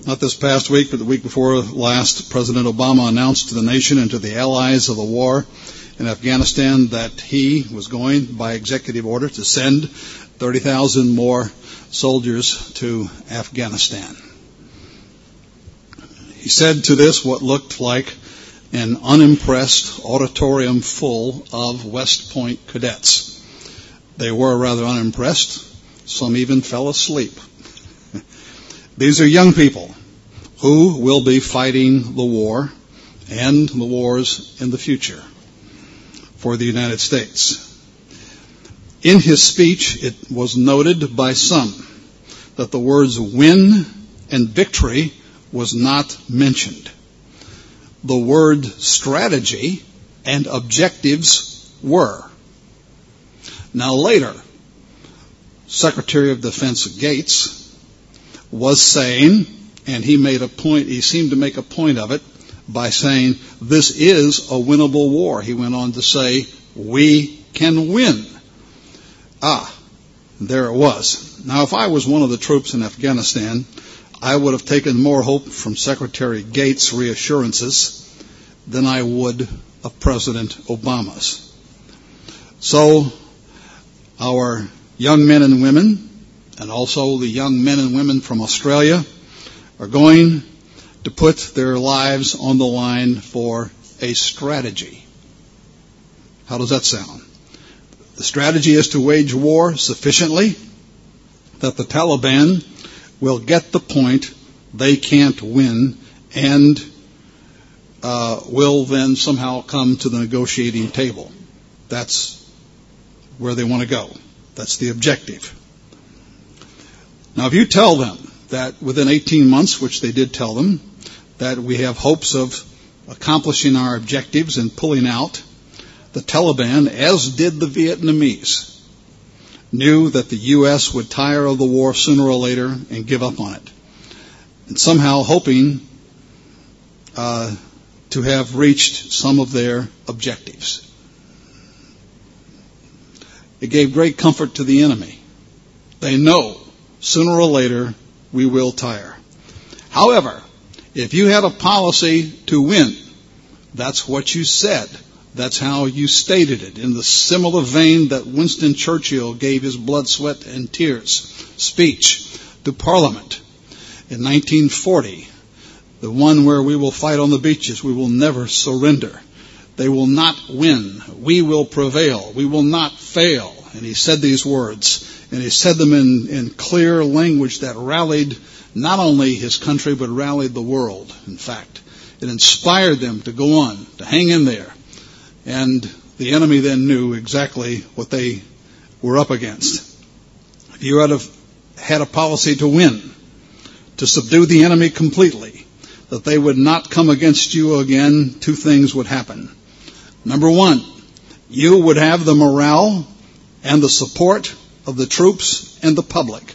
not this past week, but the week before last, President Obama announced to the nation and to the allies of the war in Afghanistan that he was going, by executive order, to send 30,000 more soldiers to Afghanistan. He said to this what looked like an unimpressed auditorium full of West Point cadets. They were rather unimpressed. Some even fell asleep. These are young people who will be fighting the war and the wars in the future for the United States. In his speech, it was noted by some that the words win and victory was not mentioned. The word strategy and objectives were. Now later, Secretary of Defense Gates was saying, and he seemed to make a point of it by saying, this is a winnable war. He went on to say, we can win. There it was. Now, if I was one of the troops in Afghanistan, I would have taken more hope from Secretary Gates' reassurances than I would of President Obama's. So, our young men and women, and also the young men and women from Australia, are going to put their lives on the line for a strategy. How does that sound? The strategy is to wage war sufficiently that the Taliban will get the point they can't win and will then somehow come to the negotiating table. That's where they want to go. That's the objective. Now, if you tell them that within 18 months, which they did tell them, that we have hopes of accomplishing our objectives and pulling out, the Taliban, as did the Vietnamese, knew that the U.S. would tire of the war sooner or later and give up on it. And somehow hoping to have reached some of their objectives. It gave great comfort to the enemy. They know sooner or later we will tire. However, if you had a policy to win, that's what you said. That's how you stated it, in the similar vein that Winston Churchill gave his blood, sweat, and tears speech to Parliament in 1940, the one where we will fight on the beaches, we will never surrender. They will not win. We will prevail. We will not fail. And he said these words, and he said them in clear language that rallied not only his country, but rallied the world, in fact. It inspired them to go on, to hang in there. And the enemy then knew exactly what they were up against. If you had a policy to win, to subdue the enemy completely, that they would not come against you again, two things would happen. Number one, you would have the morale and the support of the troops and the public,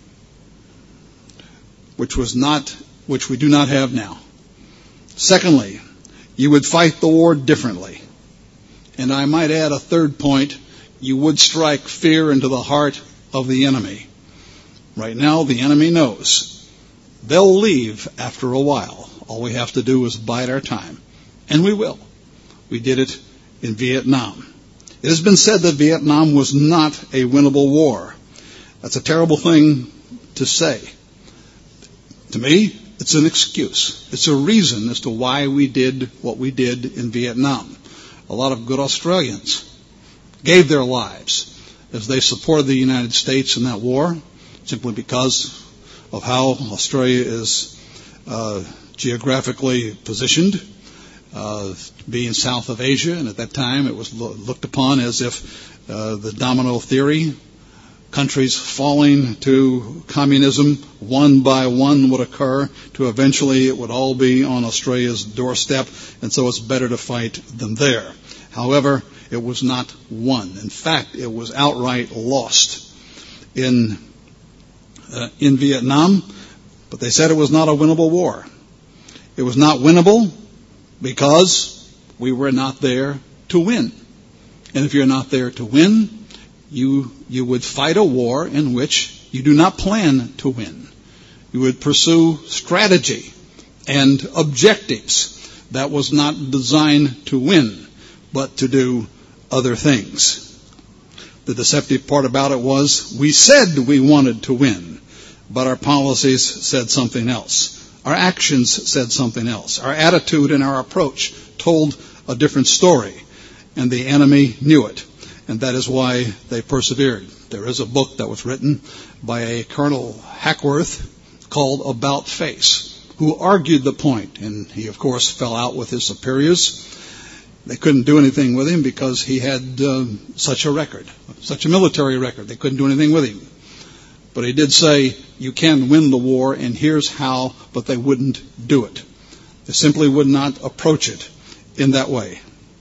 which we do not have now. Secondly, you would fight the war differently. And I might add a third point, you would strike fear into the heart of the enemy. Right now, the enemy knows. They'll leave after a while. All we have to do is bide our time. And we will. We did it in Vietnam. It has been said that Vietnam was not a winnable war. That's a terrible thing to say. To me, it's an excuse. It's a reason as to why we did what we did in Vietnam. A lot of good Australians gave their lives as they supported the United States in that war, simply because of how Australia is geographically positioned, being south of Asia, and at that time it was looked upon as if the domino theory, countries falling to communism one by one would occur, to eventually it would all be on Australia's doorstep, and so it's better to fight them there. However, it was not won. In fact, it was outright lost in Vietnam, but they said it was not a winnable war. It was not winnable because we were not there to win. And if you're not there to win, you would fight a war in which you do not plan to win. You would pursue strategy and objectives that was not designed to win, but to do other things. The deceptive part about it was we said we wanted to win, but our policies said something else. Our actions said something else. Our attitude and our approach told a different story, and the enemy knew it, and that is why they persevered. There is a book that was written by a Colonel Hackworth called About Face, who argued the point, and he, of course, fell out with his superiors. They couldn't do anything with him because he had such a record, such a military record. They couldn't do anything with him. But he did say, you can win the war, and here's how, but they wouldn't do it. They simply would not approach it in that way.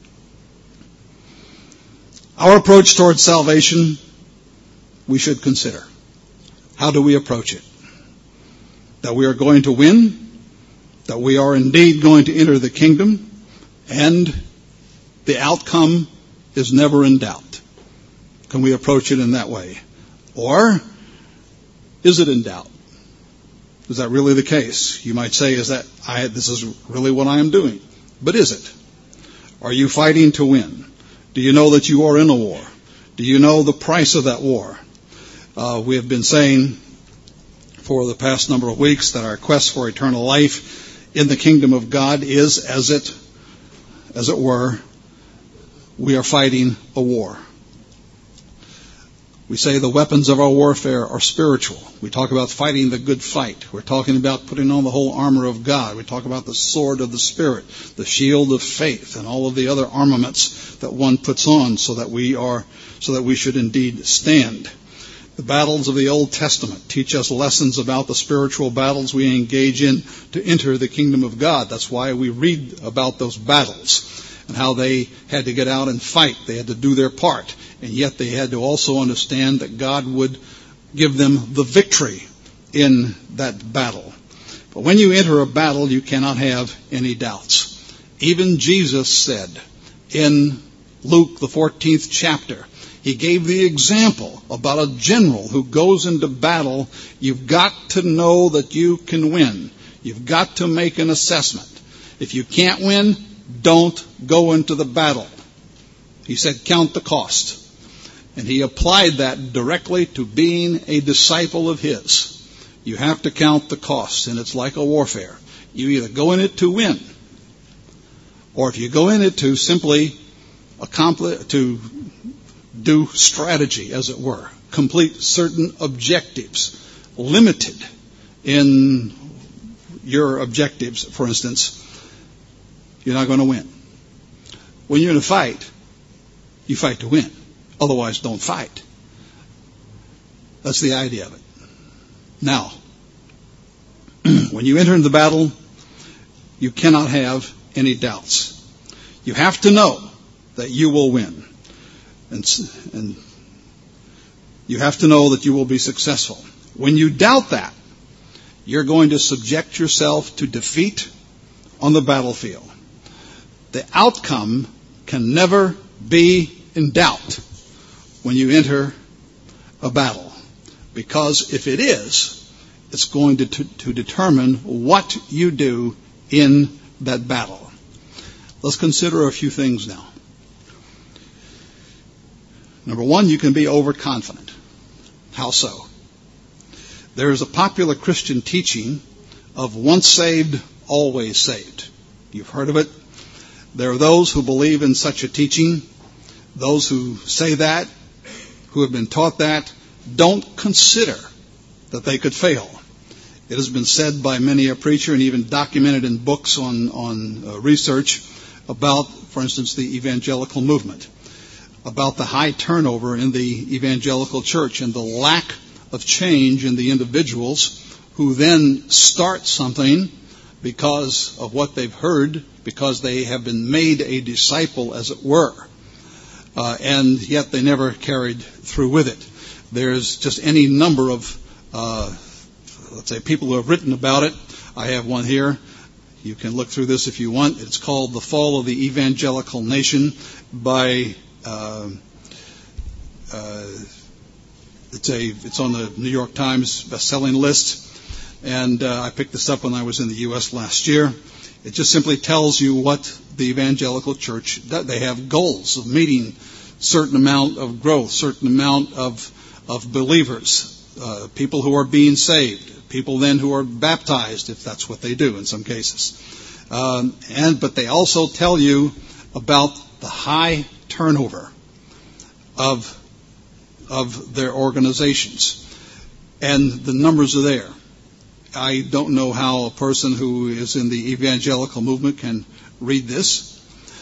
Our approach towards salvation, we should consider. How do we approach it? That we are going to win, that we are indeed going to enter the kingdom, and the outcome is never in doubt. Can we approach it in that way? Or is it in doubt? Is that really the case? You might say, this is really what I am doing. But is it? Are you fighting to win? Do you know that you are in a war? Do you know the price of that war? We have been saying for the past number of weeks that our quest for eternal life in the kingdom of God is, as it were, we are fighting a war. We say the weapons of our warfare are spiritual. We talk about fighting the good fight. We're talking about putting on the whole armor of God. We talk about the sword of the Spirit, the shield of faith, and all of the other armaments that one puts on so that we should indeed stand. The battles of the Old Testament teach us lessons about the spiritual battles we engage in to enter the kingdom of God. That's why we read about those battles and how they had to get out and fight. They had to do their part. And yet they had to also understand that God would give them the victory in that battle. But when you enter a battle, you cannot have any doubts. Even Jesus said in Luke, the 14th chapter, he gave the example about a general who goes into battle. You've got to know that you can win. You've got to make an assessment. If you can't win, don't go into the battle. He said, count the cost. And he applied that directly to being a disciple of his. You have to count the cost, and it's like a warfare. You either go in it to win, or if you go in it to simply to do strategy, as it were, complete certain objectives, limited in your objectives, for instance, you're not going to win. When you're in a fight, you fight to win. Otherwise, don't fight. That's the idea of it. Now, when you enter into the battle, you cannot have any doubts. You have to know that you will win. And you have to know that you will be successful. When you doubt that, you're going to subject yourself to defeat on the battlefield. The outcome can never be in doubt when you enter a battle. Because if it is, it's going to determine what you do in that battle. Let's consider a few things now. Number one, you can be overconfident. How so? There is a popular Christian teaching of once saved, always saved. You've heard of it. There are those who believe in such a teaching. Those who say that, who have been taught that, don't consider that they could fail. It has been said by many a preacher and even documented in books on research about, for instance, the evangelical movement, about the high turnover in the evangelical church and the lack of change in the individuals who then start something because of what they've heard, because they have been made a disciple, as it were. And yet they never carried through with it. There's just any number of, let's say, people who have written about it. I have one here. You can look through this if you want. It's called The Fall of the Evangelical Nation by, it's on the New York Times best-selling list. and I picked this up when I was in the U.S. last year. It just simply tells you what the evangelical church does. They have goals of meeting certain amount of growth, certain amount of believers, people who are being saved, people then who are baptized, if that's what they do in some cases. But they also tell you about the high turnover of their organizations. And the numbers are there. I don't know how a person who is in the evangelical movement can read this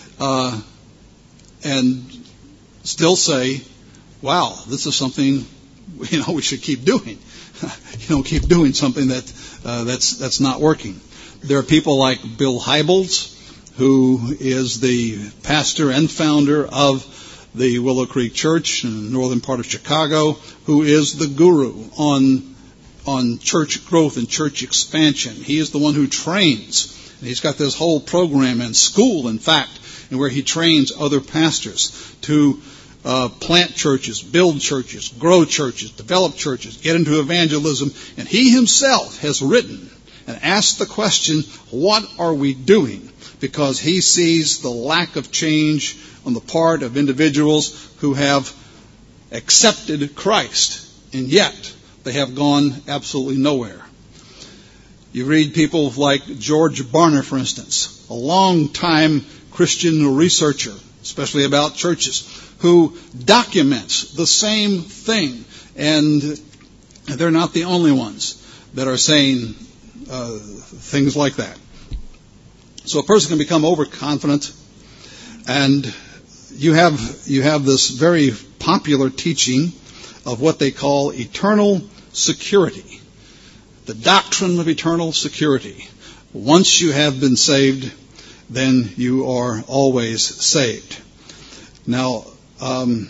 and still say, wow, this is something we should keep doing. Keep doing something that's not working. There are people like Bill Hybels, who is the pastor and founder of the Willow Creek Church in the northern part of Chicago, who is the guru on church growth and church expansion. He is the one who trains. And he's got this whole program and school, in fact, where he trains other pastors to plant churches, build churches, grow churches, develop churches, get into evangelism. And he himself has written and asked the question, what are we doing? Because he sees the lack of change on the part of individuals who have accepted Christ, and yet they have gone absolutely nowhere. You read people like George Barna, for instance, a long-time Christian researcher, especially about churches, who documents the same thing. And they're not the only ones that are saying things like that. So a person can become overconfident, and you have this very popular teaching of what they call eternal security, the doctrine of eternal security. Once you have been saved, then you are always saved. Now, I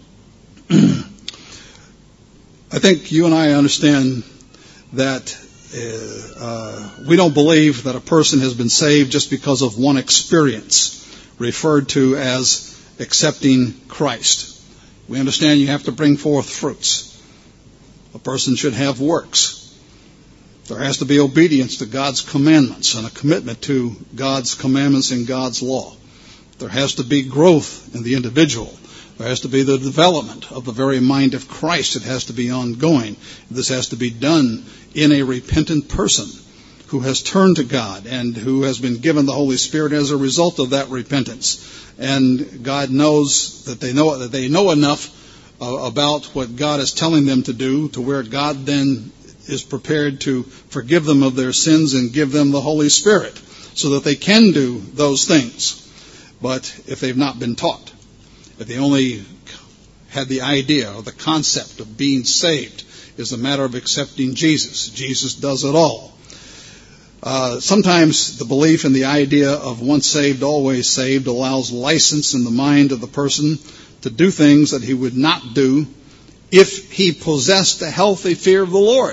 think you and I understand that we don't believe that a person has been saved just because of one experience, referred to as accepting Christ. We understand you have to bring forth fruits. A person should have works. There has to be obedience to God's commandments and a commitment to God's commandments and God's law. There has to be growth in the individual. There has to be the development of the very mind of Christ. It has to be ongoing. This has to be done in a repentant person who has turned to God and who has been given the Holy Spirit as a result of that repentance. And God knows that they know enough about what God is telling them to do, to where God then is prepared to forgive them of their sins and give them the Holy Spirit so that they can do those things. But if they've not been taught, if they only had the idea or the concept of being saved is a matter of accepting Jesus, Jesus does it all. Sometimes the belief in the idea of once saved, always saved allows license in the mind of the person to do things that he would not do if he possessed a healthy fear of the Lord.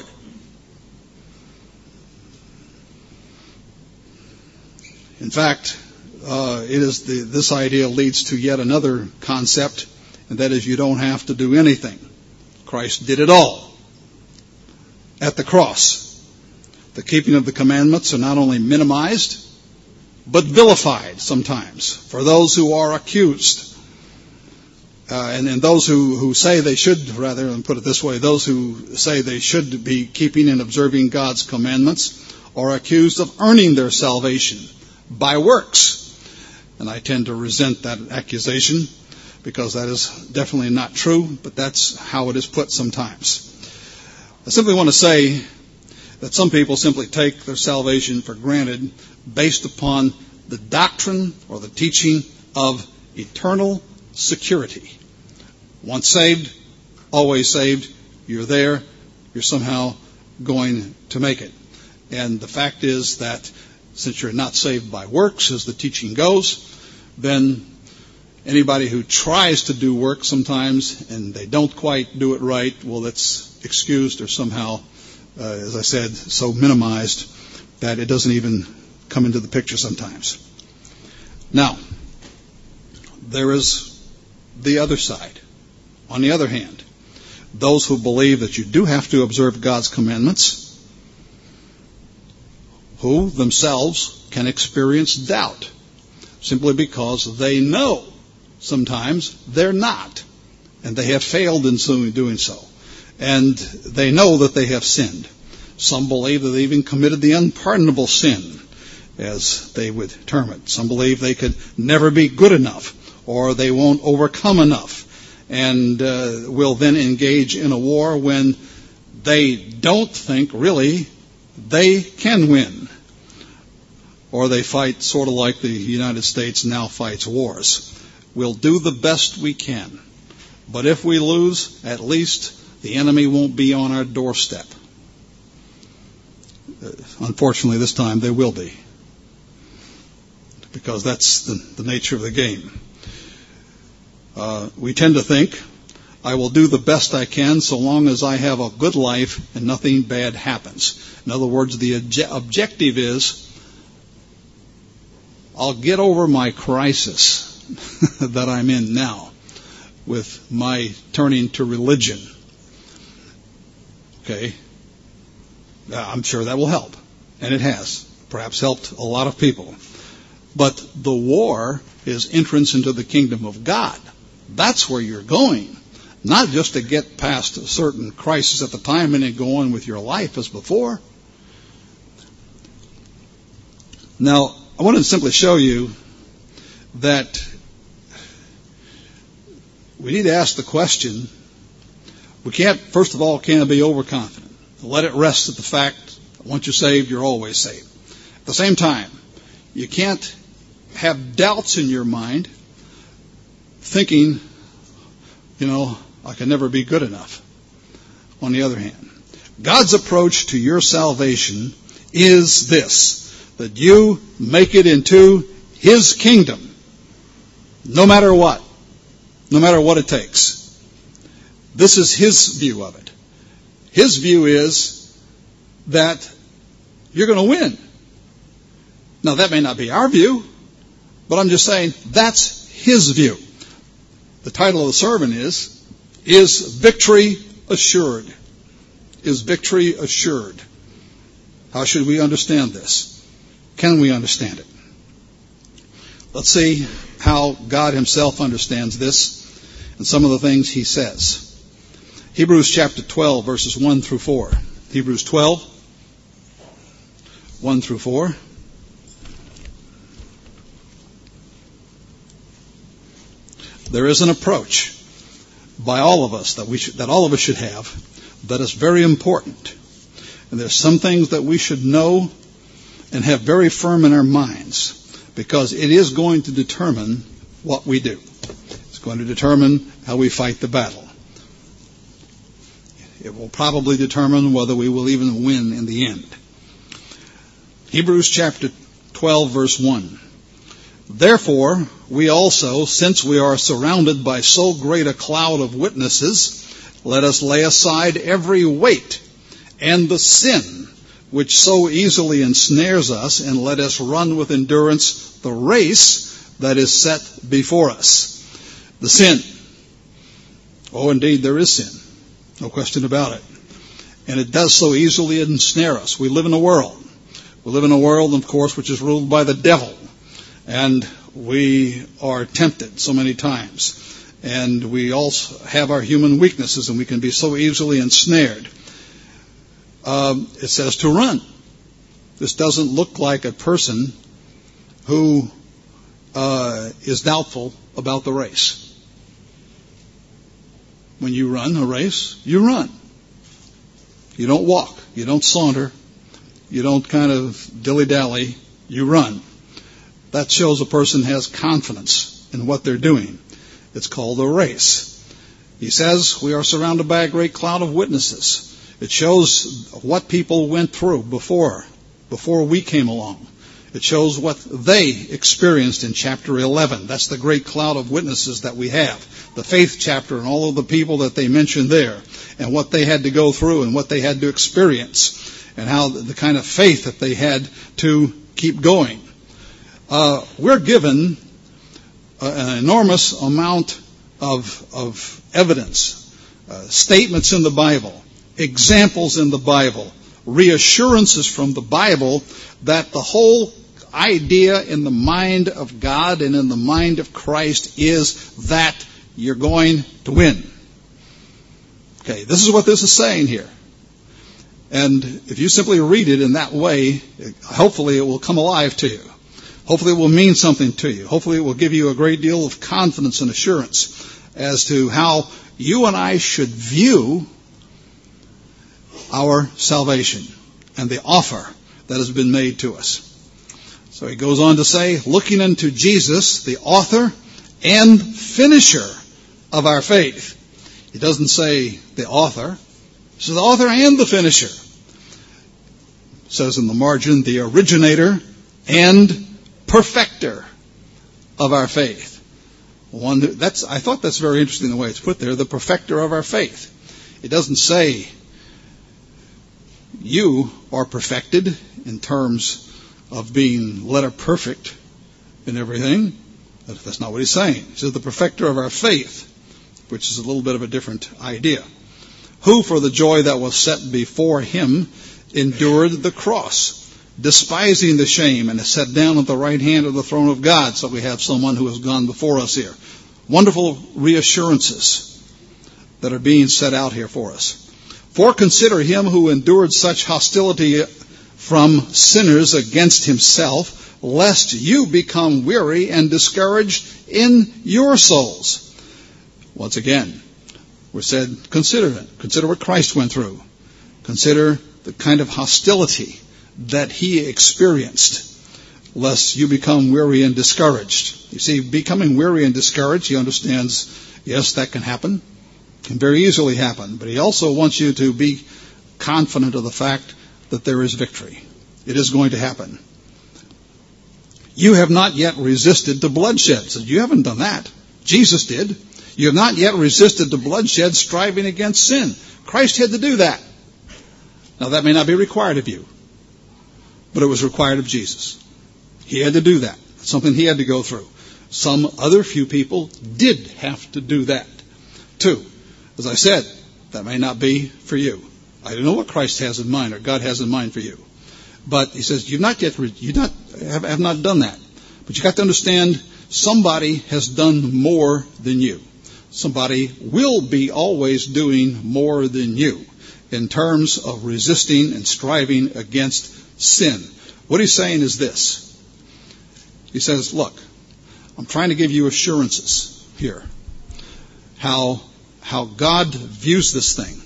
In fact, this idea leads to yet another concept, and that is you don't have to do anything. Christ did it all at the cross. The keeping of the commandments are not only minimized, but vilified sometimes for those who are accused. And those who say they should, rather, and put it this way, those who say they should be keeping and observing God's commandments are accused of earning their salvation by works. And I tend to resent that accusation because that is definitely not true, but that's how it is put sometimes. I simply want to say that some people simply take their salvation for granted based upon the doctrine or the teaching of eternal security. Once saved, always saved, you're there, you're somehow going to make it. And the fact is that since you're not saved by works, as the teaching goes, then anybody who tries to do work sometimes and they don't quite do it right, well, that's excused or somehow, as I said, so minimized that it doesn't even come into the picture sometimes. Now, there is the other side. On the other hand, those who believe that you do have to observe God's commandments, who themselves can experience doubt simply because they know sometimes they're not, and they have failed in doing so, and they know that they have sinned. Some believe that they even committed the unpardonable sin, as they would term it. Some believe they could never be good enough, or they won't overcome enough, and will then engage in a war when they don't think really they can win. Or they fight sort of like the United States now fights wars. We'll do the best we can. But if we lose, at least the enemy won't be on our doorstep. Unfortunately, this time they will be, because that's the nature of the game. We tend to think, I will do the best I can so long as I have a good life and nothing bad happens. In other words, the objective is, I'll get over my crisis that I'm in now with my turning to religion. Okay? I'm sure that will help. And it has. Perhaps helped a lot of people. But the war is entrance into the kingdom of God. That's where you're going. Not just to get past a certain crisis at the time and then go on with your life as before. Now, I want to simply show you that we need to ask the question, we can't, first of all, can't be overconfident. Let it rest at the fact that once you're saved, you're always saved. At the same time, you can't have doubts in your mind thinking, I can never be good enough. On the other hand, God's approach to your salvation is this, that you make it into His kingdom, no matter what it takes. This is His view of it. His view is that you're going to win. Now, that may not be our view, but I'm just saying that's His view. The title of the sermon is Victory Assured? Is victory assured? How should we understand this? Can we understand it? Let's see how God Himself understands this and some of the things He says. Hebrews chapter 12, verses 1 through 4. Hebrews 12, 1 through 4. There is an approach by all of us that all of us should have that is very important. And there's some things that we should know and have very firm in our minds, because it is going to determine what we do. It's going to determine how we fight the battle. It will probably determine whether we will even win in the end. Hebrews chapter 12, verse 1. Therefore, we also, since we are surrounded by so great a cloud of witnesses, let us lay aside every weight and the sin which so easily ensnares us, and let us run with endurance the race that is set before us. The sin. Oh, indeed, there is sin. No question about it. And it does so easily ensnare us. We live in a world. We live in a world, of course, which is ruled by the devil. And we are tempted so many times. And we also have our human weaknesses, and we can be so easily ensnared. It says to run. This doesn't look like a person who is doubtful about the race. When you run a race, you run. You don't walk. You don't saunter. You don't kind of dilly-dally. You run. That shows a person has confidence in what they're doing. It's called a race. He says we are surrounded by a great cloud of witnesses. It shows what people went through before we came along. It shows what they experienced in chapter 11. That's the great cloud of witnesses that we have. The faith chapter and all of the people that they mentioned there, and what they had to go through and what they had to experience, and how the kind of faith that they had to keep going. We're given an enormous amount of evidence, statements in the Bible, examples in the Bible reassurances from the Bible that the whole idea in the mind of God and in the mind of Christ is that you're going to win. Okay, this is what this is saying here. And if you simply read it in that way, hopefully it will come alive to you. Hopefully it will mean something to you. Hopefully it will give you a great deal of confidence and assurance as to how you and I should view our salvation and the offer that has been made to us. So he goes on to say, looking unto Jesus, the author and finisher of our faith. He doesn't say the author. He says the author and the finisher. It says in the margin, the originator and perfecter of our faith. I thought that's very interesting the way it's put there, the perfecter of our faith. It doesn't say you are perfected in terms of being letter perfect in everything. That's not what he's saying. He says the perfecter of our faith, which is a little bit of a different idea. Who for the joy that was set before him endured the cross, despising the shame, and is set down at the right hand of the throne of God. So we have someone who has gone before us here. Wonderful reassurances that are being set out here for us. For consider him who endured such hostility from sinners against himself, lest you become weary and discouraged in your souls. Once again, we're said, consider it. Consider what Christ went through. Consider the kind of hostility that he experienced, lest you become weary and discouraged. You see, becoming weary and discouraged, he understands, yes, that can happen. Can very easily happen. But he also wants you to be confident of the fact that there is victory. It is going to happen. You have not yet resisted to bloodshed. So you haven't done that. Jesus did. You have not yet resisted to bloodshed, striving against sin. Christ had to do that. Now that may not be required of you, but it was required of Jesus. He had to do that. It's something he had to go through. Some other few people did have to do that too. As I said, that may not be for you. I don't know what Christ has in mind or God has in mind for you. But he says, have not done that. But you got to understand, somebody has done more than you. Somebody will be always doing more than you in terms of resisting and striving against sin. What he's saying is this. He says, look, I'm trying to give you assurances here. How God views this thing.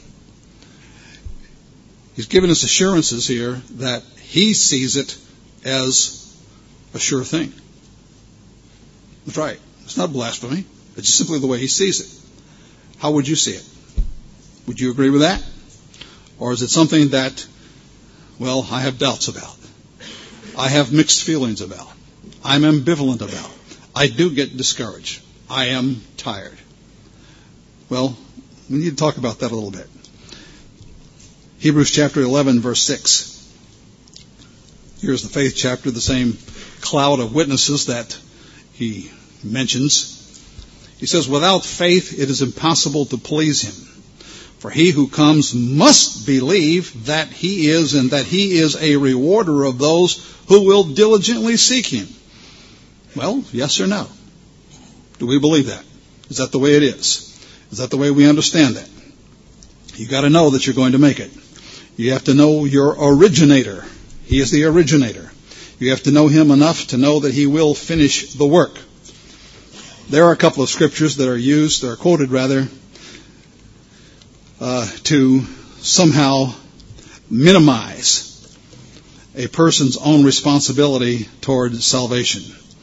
He's given us assurances here that he sees it as a sure thing. That's right. It's not blasphemy. It's just simply the way he sees it. How would you see it? Would you agree with that? Or is it something that, well, I have doubts about? I have mixed feelings about. I'm ambivalent about. I do get discouraged. I am tired. Well, we need to talk about that a little bit. Hebrews chapter 11, verse 6. Here's the faith chapter, the same cloud of witnesses that he mentions. He says, without faith it is impossible to please him. For he who comes must believe that he is, and that he is a rewarder of those who will diligently seek him. Well, yes or no? Do we believe that? Is that the way it is? Is that the way we understand that? You got to know that you're going to make it. You have to know your originator. He is the originator. You have to know him enough to know that he will finish the work. There are a couple of scriptures that are used, or quoted rather, to somehow minimize a person's own responsibility toward salvation.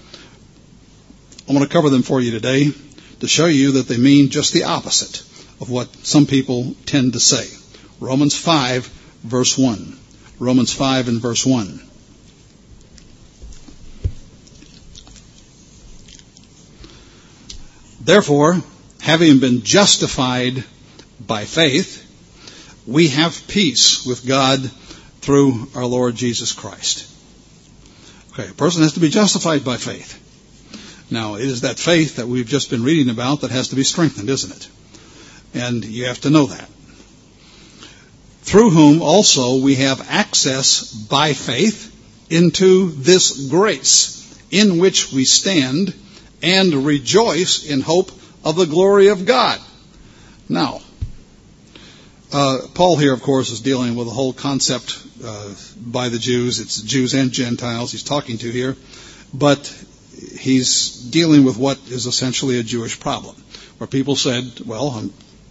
I want to cover them for you today to show you that they mean just the opposite of what some people tend to say. Romans 5, verse 1. Romans 5 and verse 1. Therefore, having been justified by faith, we have peace with God through our Lord Jesus Christ. Okay, a person has to be justified by faith. Now, it is that faith that we've just been reading about that has to be strengthened, isn't it? And you have to know that. through whom also we have access by faith into this grace in which we stand and rejoice in hope of the glory of God. Now, Paul here, of course, is dealing with the whole concept by the Jews. It's Jews and Gentiles he's talking to here. But he's dealing with what is essentially a Jewish problem, where people said, well, I'm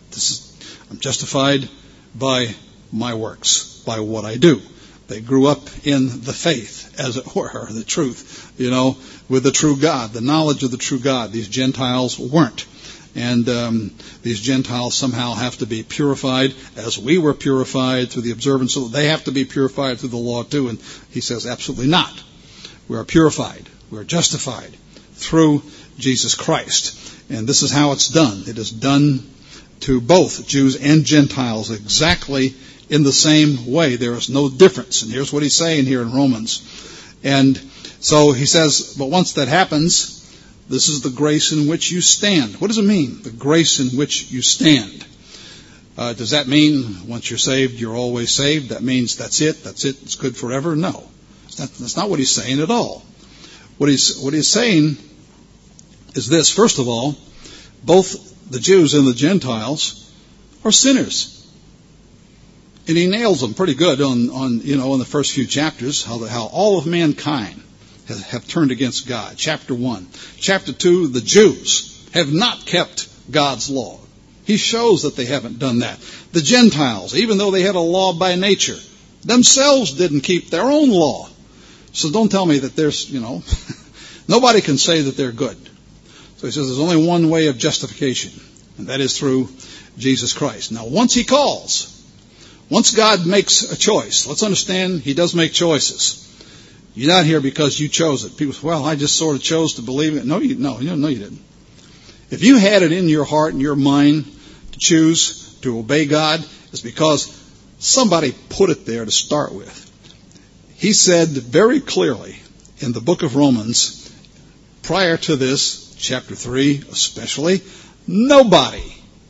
justified by my works, by what I do. They grew up in the faith, as it were, the truth, with the true God, the knowledge of the true God. These Gentiles weren't. And these Gentiles somehow have to be purified as we were purified through the observance. So they have to be purified through the law too. And he says, absolutely not. We are purified. We are justified through Jesus Christ. And this is how it's done. It is done to both Jews and Gentiles exactly in the same way. There is no difference. And here's what he's saying here in Romans. And so he says, but once that happens, this is the grace in which you stand. What does it mean, the grace in which you stand? Does that mean once you're saved, you're always saved? That means that's it, it's good forever? No. That's not what he's saying at all. What he's saying is this. First of all, both the Jews and the Gentiles are sinners. And he nails them pretty good on in the first few chapters, how all of mankind have turned against God. Chapter 1. Chapter 2, the Jews have not kept God's law. He shows that they haven't done that. The Gentiles, even though they had a law by nature, themselves didn't keep their own law. So don't tell me that there's, nobody can say that they're good. So he says there's only one way of justification, and that is through Jesus Christ. Now, once he calls, once God makes a choice, let's understand he does make choices. You're not here because you chose it. People say, well, I just sort of chose to believe it. No, you didn't. If you had it in your heart and your mind to choose to obey God, it's because somebody put it there to start with. He said very clearly in the book of Romans, prior to this, chapter 3 especially, nobody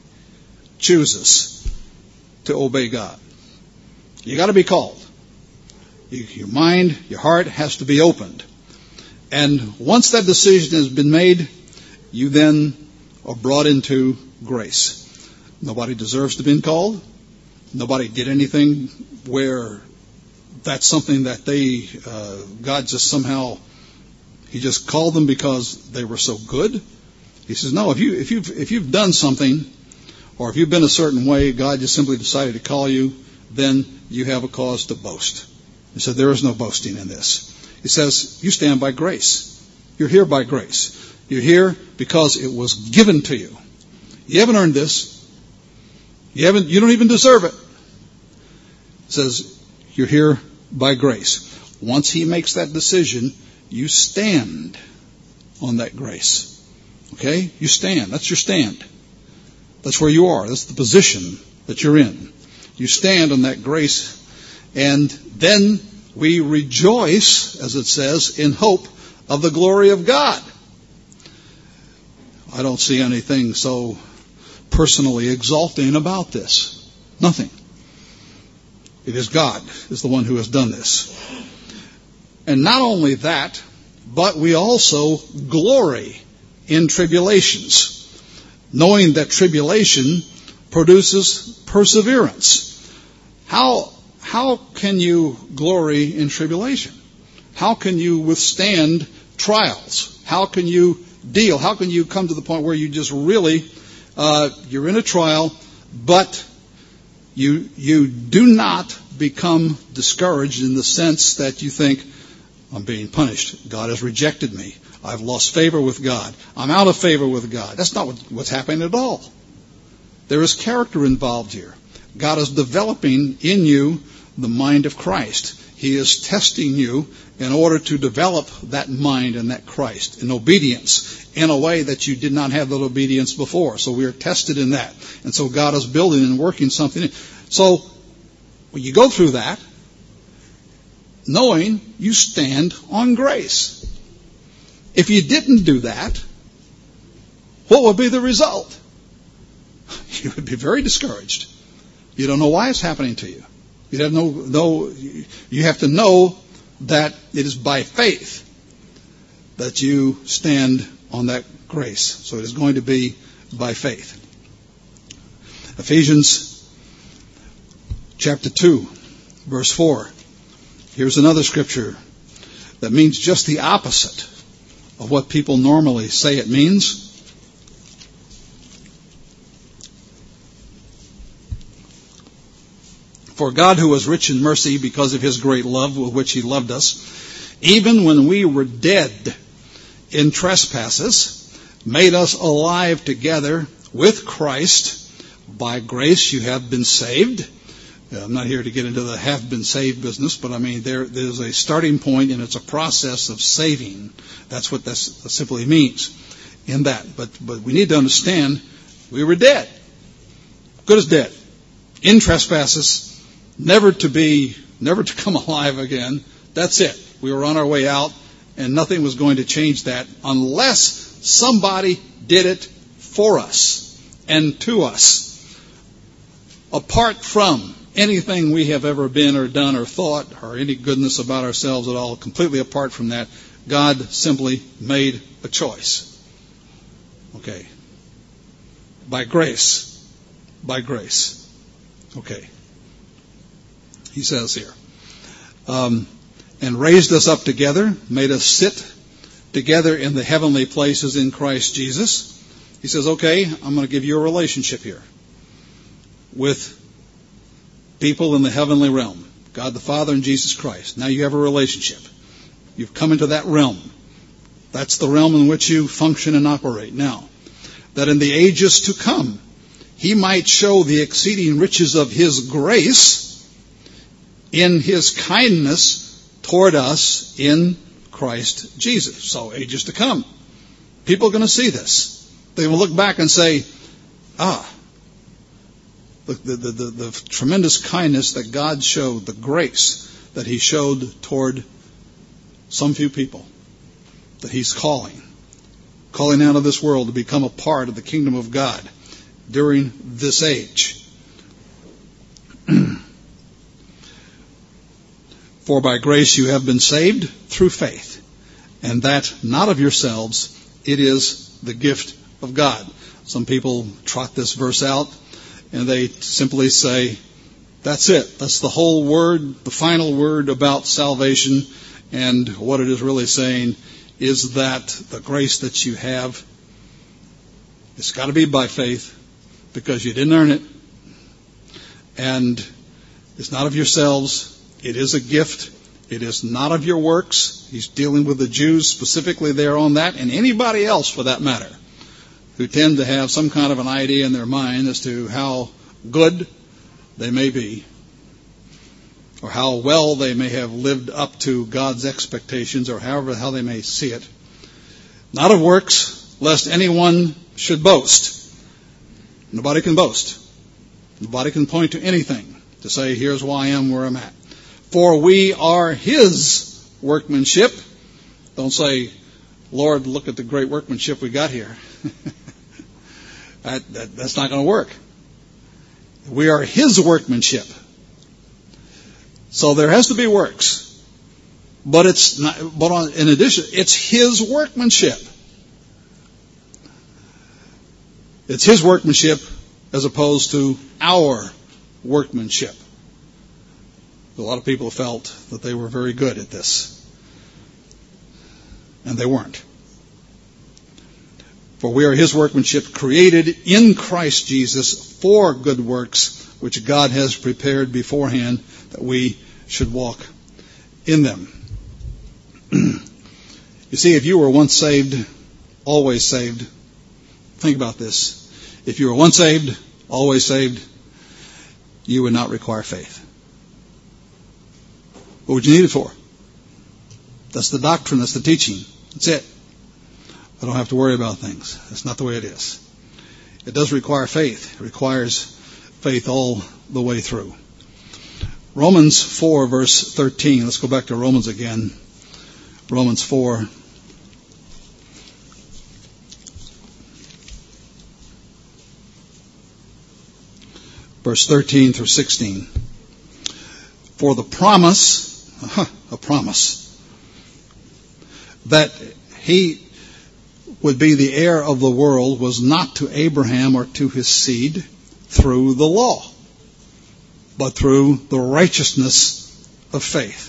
chooses to obey God. You got to be called. Your mind, your heart has to be opened. And once that decision has been made, you then are brought into grace. Nobody deserves to be called. Nobody did anything where that's something that God just somehow, he just called them because they were so good. He says, no, if you've done something, or if you've been a certain way, God just simply decided to call you, then you have a cause to boast. He said, there is no boasting in this. He says, you stand by grace. You're here by grace. You're here because it was given to you. You haven't earned this. You don't even deserve it. He says, you're here by grace. Once he makes that decision, you stand on that grace. Okay? You stand. That's your stand. That's where you are. That's the position that you're in. You stand on that grace, and then we rejoice, as it says, in hope of the glory of God. I don't see anything so personally exalting about this. Nothing. It is God is the one who has done this. And not only that, but we also glory in tribulations, knowing that tribulation produces perseverance. How can you glory in tribulation? How can you withstand trials? How can you deal? How can you come to the point where you just really, you're in a trial, but you do not become discouraged in the sense that you think, I'm being punished. God has rejected me. I've lost favor with God. I'm out of favor with God. That's not what's happening at all. There is character involved here. God is developing in you the mind of Christ. He is testing you in order to develop that mind and that Christ in obedience in a way that you did not have that obedience before. So we are tested in that. And so God is building and working something. So when you go through that, knowing you stand on grace. If you didn't do that, what would be the result? You would be very discouraged. You don't know why it's happening to you. You have to know that it is by faith that you stand on that grace. So it is going to be by faith. Ephesians chapter 2, verse 4. Here's another scripture that means just the opposite of what people normally say it means. For God, who was rich in mercy because of his great love with which he loved us, even when we were dead in trespasses, made us alive together with Christ. By grace you have been saved. I'm not here to get into the have been saved business, but I mean there's a starting point and it's a process of saving. That's what that simply means in that. But we need to understand we were dead. Good as dead. In trespasses. Never to come alive again. That's it. We were on our way out, and nothing was going to change that unless somebody did it for us and to us. Apart from anything we have ever been or done or thought or any goodness about ourselves at all, completely apart from that, God simply made a choice. Okay. By grace. By grace. Okay. He says here, and raised us up together, made us sit together in the heavenly places in Christ Jesus. He says, okay, I'm going to give you a relationship here with people in the heavenly realm, God the Father and Jesus Christ. Now you have a relationship. You've come into that realm. That's the realm in which you function and operate now. That in the ages to come, he might show the exceeding riches of his grace in his kindness toward us in Christ Jesus. So ages to come. People are going to see this. They will look back and say, the tremendous kindness that God showed, the grace that he showed toward some few people that he's calling out of this world to become a part of the kingdom of God during this age. For by grace you have been saved through faith, and that not of yourselves, it is the gift of God. Some people trot this verse out, and they simply say, that's it. That's the whole word, the final word about salvation, and what it is really saying is that the grace that you have, it's got to be by faith, because you didn't earn it, and it's not of yourselves. It is a gift. It is not of your works. He's dealing with the Jews specifically there on that, and anybody else for that matter, who tend to have some kind of an idea in their mind as to how good they may be, or how well they may have lived up to God's expectations, or how they may see it. Not of works, lest anyone should boast. Nobody can boast. Nobody can point to anything to say, here's why I am where I'm at. For we are his workmanship. Don't say, Lord, look at the great workmanship we got here. That's not going to work. We are his workmanship. So there has to be works. But in addition, it's his workmanship. It's his workmanship as opposed to our workmanship. A lot of people felt that they were very good at this. And they weren't. For we are his workmanship, created in Christ Jesus for good works, which God has prepared beforehand that we should walk in them. You see, if you were once saved, always saved, think about this. If you were once saved, always saved, you would not require faith. What would you need it for? That's the doctrine. That's the teaching. That's it. I don't have to worry about things. That's not the way it is. It does require faith. It requires faith all the way through. Romans 4, verse 13. Let's go back to Romans again. Romans 4. Verse 13 through 16. For the promise, a promise, that he would be the heir of the world was not to Abraham or to his seed through the law, but through the righteousness of faith.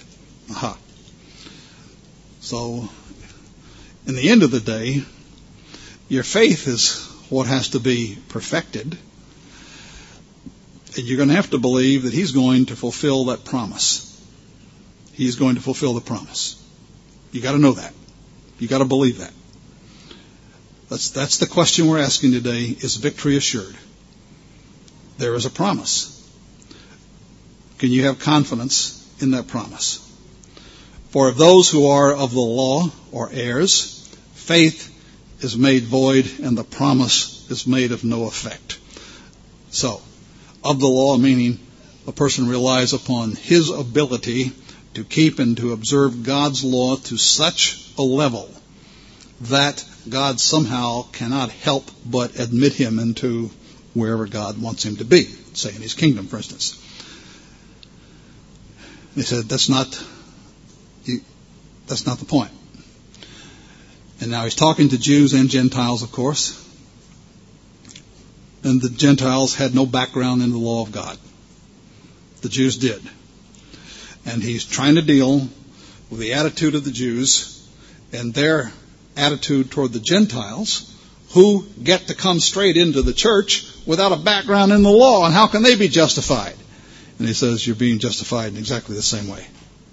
So, in the end of the day, your faith is what has to be perfected. And you're going to have to believe that he's going to fulfill that promise. He's going to fulfill the promise. You got to know that. You got to believe that. That's the question we're asking today. Is victory assured? There is a promise. Can you have confidence in that promise? For if those who are of the law or heirs, faith is made void and the promise is made of no effect. So, of the law, meaning a person relies upon his ability to keep and to observe God's law to such a level that God somehow cannot help but admit him into wherever God wants him to be, say in his kingdom, for instance. He said that's not the point. And now he's talking to Jews and Gentiles, of course. And the Gentiles had no background in the law of God. The Jews did. And he's trying to deal with the attitude of the Jews and their attitude toward the Gentiles, who get to come straight into the church without a background in the law. And how can they be justified? And he says you're being justified in exactly the same way.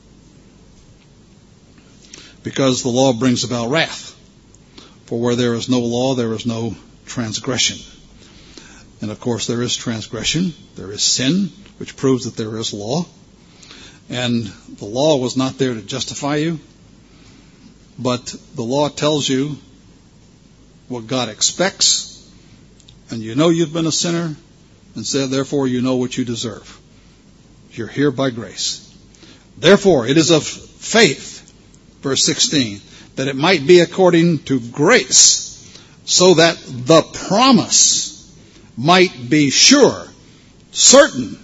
Because the law brings about wrath. For where there is no law, there is no transgression. And of course there is transgression. There is sin, which proves that there is law. And the law was not there to justify you. But the law tells you what God expects. And you know you've been a sinner. And so therefore you know what you deserve. You're here by grace. Therefore it is of faith, verse 16, that it might be according to grace, so that the promise might be sure, certain,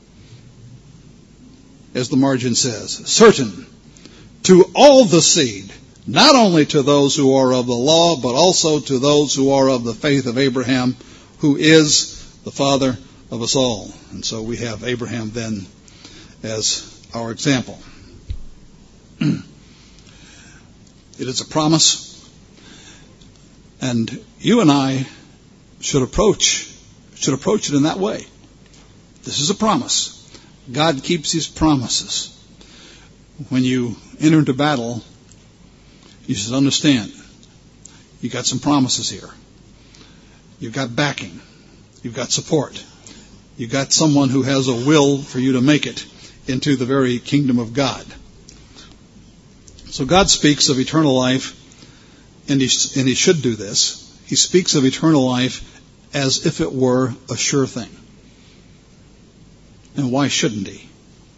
as the margin says, certain, to all the seed, not only to those who are of the law, but also to those who are of the faith of Abraham, who is the father of us all. And so we have Abraham then as our example. It is a promise, and you and I should approach it in that way. This is a promise. God keeps his promises. When you enter into battle, you should understand you got some promises here. You've got backing. You've got support. You've got someone who has a will for you to make it into the very kingdom of God. So God speaks of eternal life, and he should do this. He speaks of eternal life as if it were a sure thing. And why shouldn't he?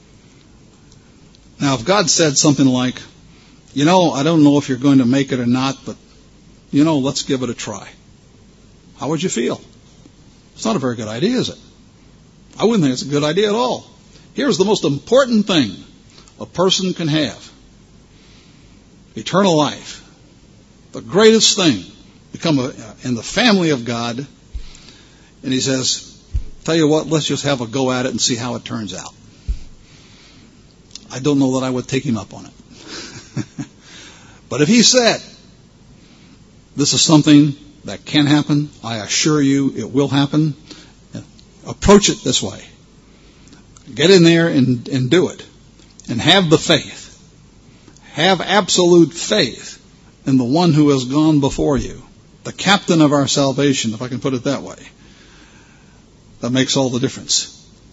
Now, if God said something like, I don't know if you're going to make it or not, but, let's give it a try. How would you feel? It's not a very good idea, is it? I wouldn't think it's a good idea at all. Here's the most important thing a person can have. Eternal life. The greatest thing. Become in the family of God. And he says, tell you what, let's just have a go at it and see how it turns out. I don't know that I would take him up on it. But if he said, this is something that can happen, I assure you it will happen, approach it this way. Get in there and do it. And have the faith. Have absolute faith in the one who has gone before you. The captain of our salvation, if I can put it that way. That makes all the difference.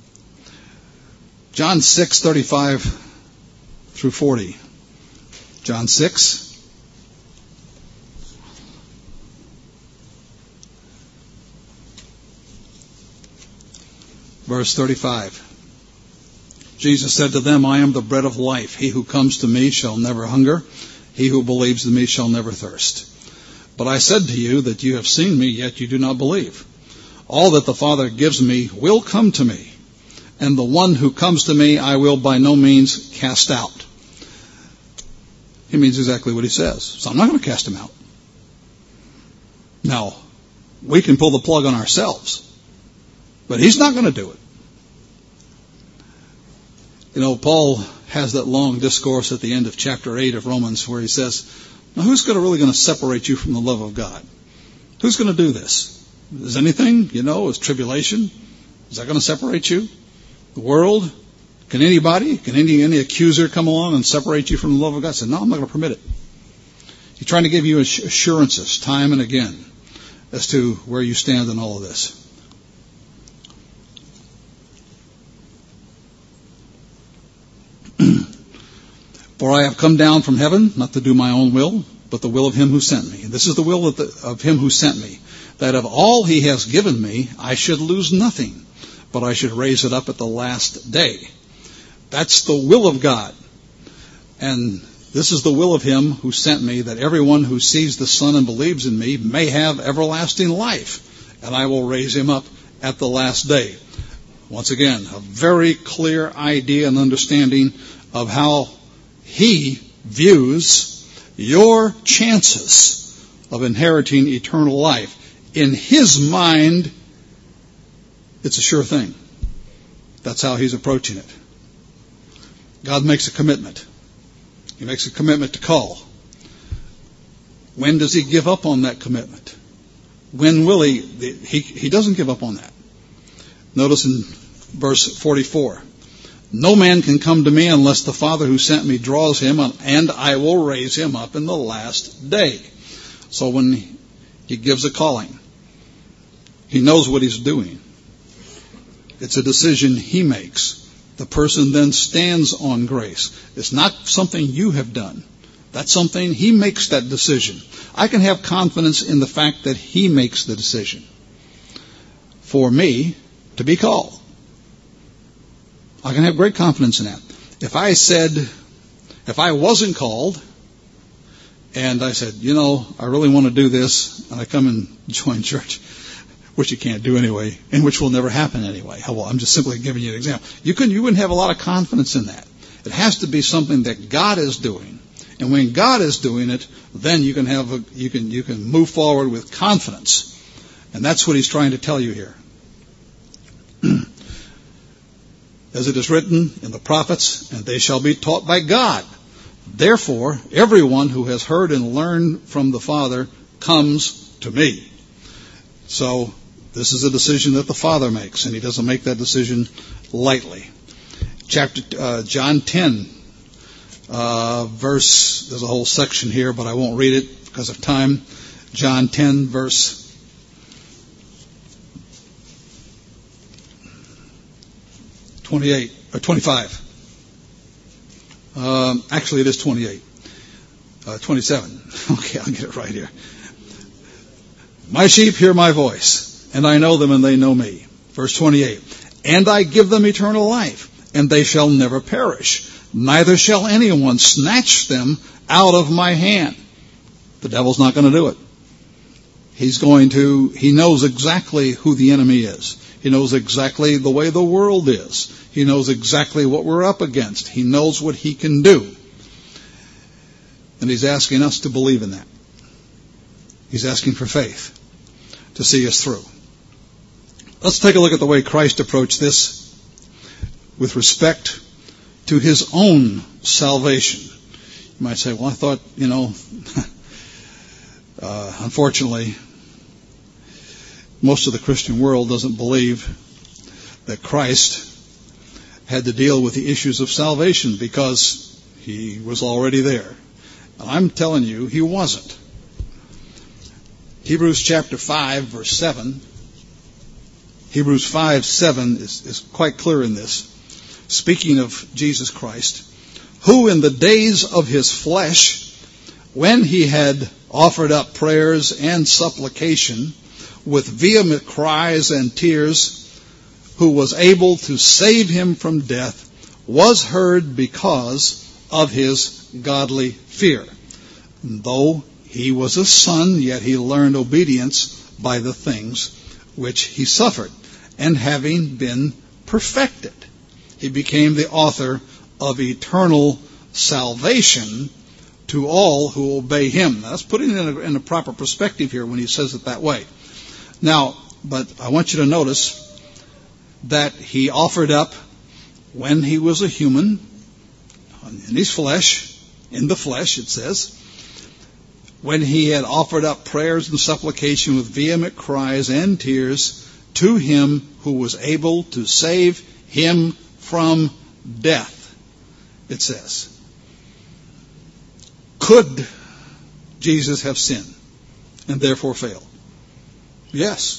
John 6:35 through 40. John 6. Verse 35. Jesus said to them, I am the bread of life. He who comes to me shall never hunger. He who believes in me shall never thirst. But I said to you that you have seen me, yet you do not believe. All that the Father gives me will come to me, and the one who comes to me I will by no means cast out. He means exactly what he says. So I'm not going to cast him out. Now, we can pull the plug on ourselves, but he's not going to do it. You know, Paul has that long discourse at the end of chapter 8 of Romans where he says, now who's really going to separate you from the love of God? Who's going to do this? Is anything, is tribulation? Is that going to separate you? The world? Can anybody? Can any accuser come along and separate you from the love of God? I said, no, I'm not going to permit it. He's trying to give you assurances time and again as to where you stand in all of this. For I have come down from heaven, not to do my own will, but the will of him who sent me. And this is the will of him who sent me, that of all he has given me, I should lose nothing, but I should raise it up at the last day. That's the will of God. And this is the will of him who sent me, that everyone who sees the Son and believes in me may have everlasting life, and I will raise him up at the last day. Once again, a very clear idea and understanding of how he views your chances of inheriting eternal life. In his mind, it's a sure thing. That's how he's approaching it. God makes a commitment. He makes a commitment to call. When does he give up on that commitment? When will he? He doesn't give up on that. Notice in verse 44. No man can come to me unless the Father who sent me draws him, and I will raise him up in the last day. So when he gives a calling, he knows what he's doing. It's a decision he makes. The person then stands on grace. It's not something you have done. That's something he makes that decision. I can have confidence in the fact that he makes the decision for me to be called. I can have great confidence in that. If I wasn't called, and I said, I really want to do this, and I come and join church, which you can't do anyway, and which will never happen anyway. Well, I'm just simply giving you an example. You wouldn't have a lot of confidence in that. It has to be something that God is doing. And when God is doing it, then you can move forward with confidence. And that's what he's trying to tell you here. As it is written in the prophets, and they shall be taught by God. Therefore, everyone who has heard and learned from the Father comes to me. So, this is a decision that the Father makes, and he doesn't make that decision lightly. John 10, verse, there's a whole section here, but I won't read it because of time. John 10, verse 28 or 25. Actually, it is 28. 27. Okay, I'll get it right here. My sheep hear my voice, and I know them, and they know me. Verse 28. And I give them eternal life, and they shall never perish. Neither shall anyone snatch them out of my hand. The devil's not going to do it. He knows exactly who the enemy is. He knows exactly the way the world is. He knows exactly what we're up against. He knows what he can do. And he's asking us to believe in that. He's asking for faith to see us through. Let's take a look at the way Christ approached this with respect to his own salvation. You might say, well, I thought, unfortunately, most of the Christian world doesn't believe that Christ had to deal with the issues of salvation because he was already there. And I'm telling you, he wasn't. Hebrews chapter 5, verse 7. Hebrews 5:7 is quite clear in this. Speaking of Jesus Christ, who in the days of his flesh, when he had offered up prayers and supplication with vehement cries and tears, who was able to save him from death, was heard because of his godly fear. And though he was a son, yet he learned obedience by the things which he suffered. And having been perfected. He became the author of eternal salvation to all who obey him. Now, that's putting it in a proper perspective here when he says it that way. Now, but I want you to notice that he offered up when he was a human, in his flesh, in the flesh it says, when he had offered up prayers and supplication with vehement cries and tears to him who was able to save him from death, it says. Could Jesus have sinned and therefore failed? Yes.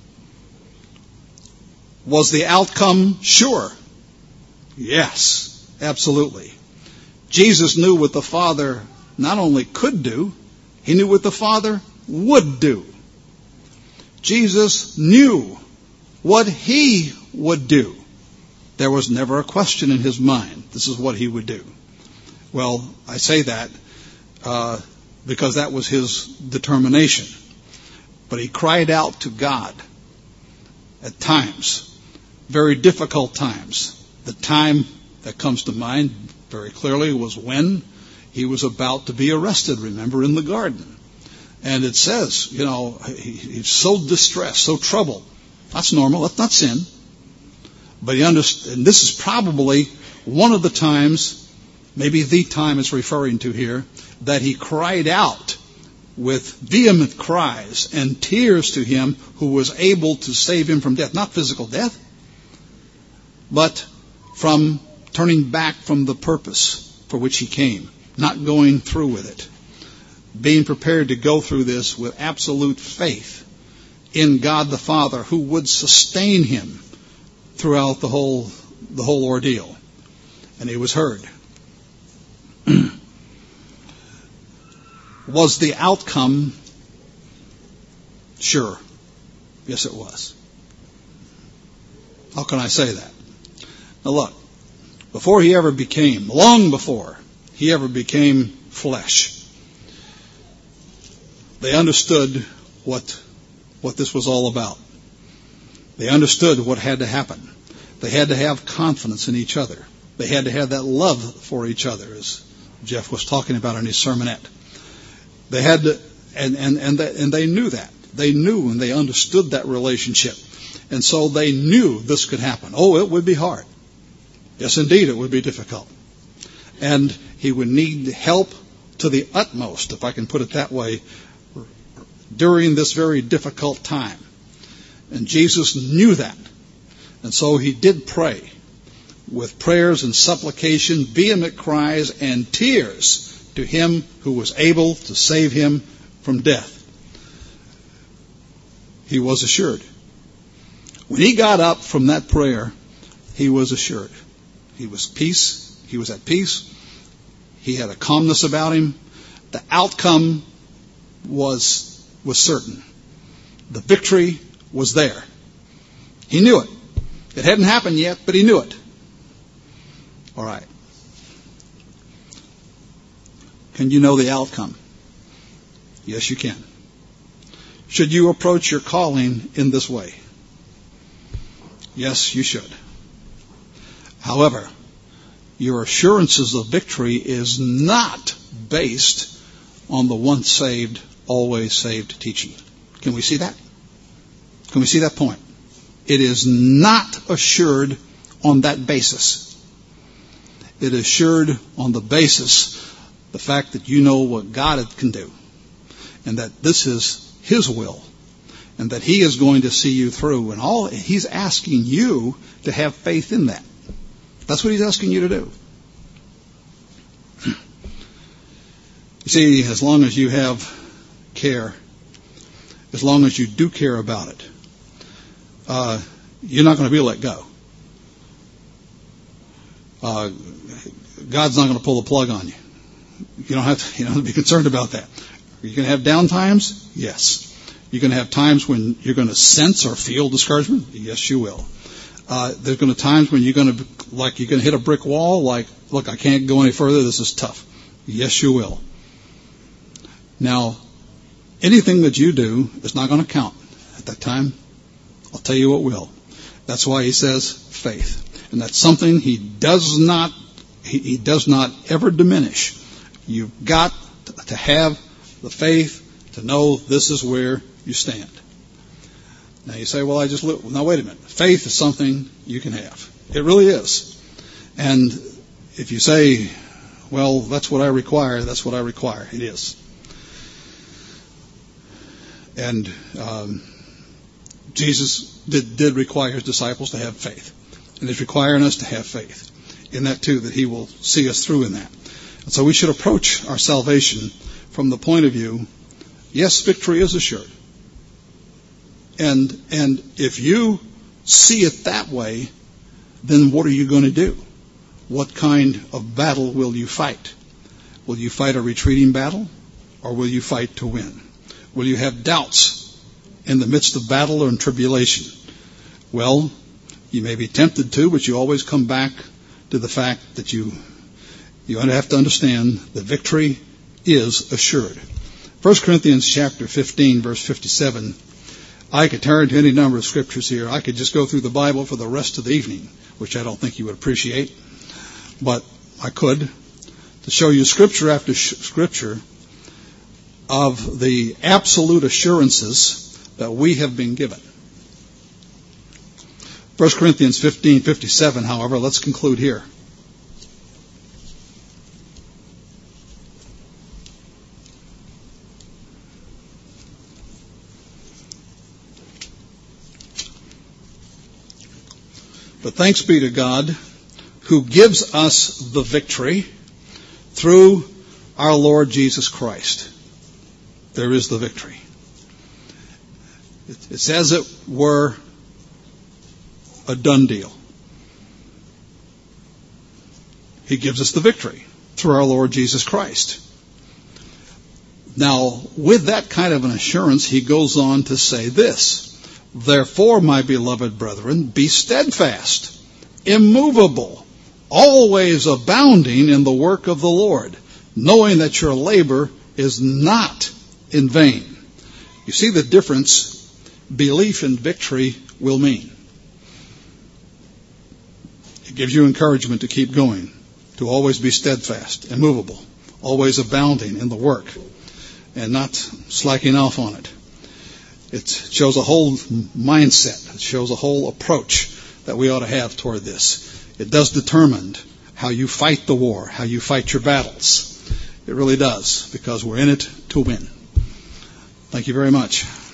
Was the outcome sure? Yes, absolutely. Jesus knew what the Father not only could do, he knew what the Father would do. Jesus knew what he would do. There was never a question in his mind. This is what he would do. Well, I say that because that was his determination. But he cried out to God at times, very difficult times. The time that comes to mind very clearly was when he was about to be arrested, remember, in the garden. And it says, he's so distressed, so troubled. That's normal. That's not sin. But he understood, and this is probably one of the times, maybe the time it's referring to here, that he cried out with vehement cries and tears to him who was able to save him from death. Not physical death, but from turning back from the purpose for which he came, not going through with it, being prepared to go through this with absolute faith in God the Father who would sustain him throughout the whole ordeal. And he was heard. Was the outcome sure? Yes, it was. How can I say that? Now look, long before he ever became flesh, they understood what this was all about. They understood what had to happen. They had to have confidence in each other. They had to have that love for each other, as Jeff was talking about in his sermonette. They had to, and they knew that. They knew and they understood that relationship. And so they knew this could happen. Oh, it would be hard. Yes, indeed, it would be difficult. And he would need help to the utmost, if I can put it that way, during this very difficult time. And Jesus knew that. And so he did pray with prayers and supplication, vehement cries and tears to him who was able to save him from death. He was assured. When he got up from that prayer, he was assured. He was at peace. He had a calmness about him. The outcome was certain. The victory was there. He knew it. It hadn't happened yet, but he knew it. All right. Can you know the outcome? Yes, you can. Should you approach your calling in this way? Yes, you should. However, your assurances of victory is not based on the once saved, always saved teaching. Can we see that? Can we see that point? It is not assured on that basis. It is assured on the basis, the fact that you know what God can do, and that this is his will, and that he is going to see you through, and all he's asking you to have faith in that. That's what he's asking you to do. You see, as long as you have care, as long as you do care about it, you're not going to be let go. God's not going to pull the plug on you. You don't have to be concerned about that. Are you going to have down times? Yes. You're going to have times when you're going to sense or feel discouragement? Yes, you will. There's going to be times when you're going to hit a brick wall, like, look, I can't go any further, this is tough. Yes, you will. Now, anything that you do is not going to count at that time. I'll tell you what will. That's why he says faith. And that's something he does not ever diminish. You've got to have the faith to know this is where you stand. Now you say, well, now wait a minute. Faith is something you can have. It really is. And if you say, well, that's what I require, that's what I require. It is. And Jesus did require his disciples to have faith. And he's requiring us to have faith in that too, that he will see us through in that. And so we should approach our salvation from the point of view, yes, victory is assured. And if you see it that way, then what are you going to do? What kind of battle will you fight? Will you fight a retreating battle, or will you fight to win? Will you have doubts in the midst of battle or in tribulation? Well, you may be tempted to, but you always come back to the fact that you have to understand that victory is assured. 1 Corinthians chapter 15, verse 57. I could turn to any number of scriptures here. I could just go through the Bible for the rest of the evening, which I don't think you would appreciate. But I could, to show you scripture after scripture of the absolute assurances that we have been given. 1 Corinthians 15:57, however, let's conclude here. But thanks be to God who gives us the victory through our Lord Jesus Christ. There is the victory. It's as it were a done deal. He gives us the victory through our Lord Jesus Christ. Now, with that kind of an assurance, he goes on to say this: therefore, my beloved brethren, be steadfast, immovable, always abounding in the work of the Lord, knowing that your labor is not in vain. You see the difference belief in victory will mean. It gives you encouragement to keep going, to always be steadfast, immovable, always abounding in the work, and not slacking off on it. It shows a whole mindset. It shows a whole approach that we ought to have toward this. It does determine how you fight the war, how you fight your battles. It really does, because we're in it to win. Thank you very much.